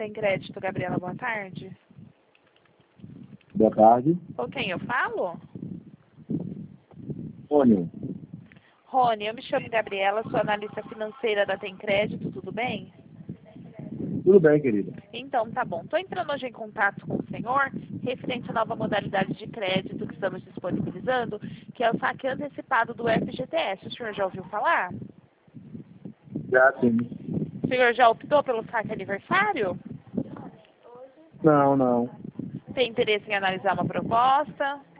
Tem Crédito, Gabriela, boa tarde. Boa tarde. Com quem eu falo? Rony. Rony, eu me chamo Gabriela, sou analista financeira da Tem Crédito, tudo bem? Tudo bem, querida? Então, tá bom. Estou entrando hoje em contato com o senhor, referente à nova modalidade de crédito que estamos disponibilizando, que é o saque antecipado do FGTS. O senhor já ouviu falar? Já sim. O senhor já optou pelo saque aniversário? Não. Tem interesse em analisar uma proposta?